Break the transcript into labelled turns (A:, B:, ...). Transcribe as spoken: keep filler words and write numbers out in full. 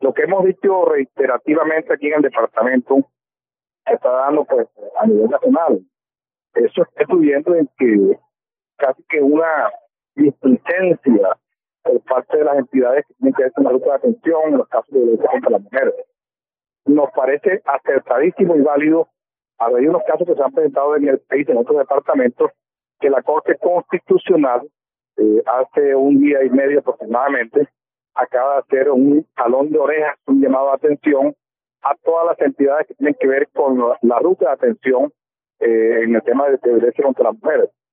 A: Lo que hemos dicho reiterativamente aquí en el departamento se está dando pues a nivel nacional. Eso está influyendo en que casi que una displicencia por parte de las entidades que tienen que ver con la ruta de atención en los casos de violencia contra las mujeres. Nos parece acertadísimo y válido, a raíz de unos casos que se han presentado en el país, en otros departamentos, que la Corte Constitucional, eh, hace un día y medio aproximadamente, acaba de hacer un jalón de orejas, un llamado de atención a todas las entidades que tienen que ver con la ruta de atención eh, en el tema de violencia contra las mujeres.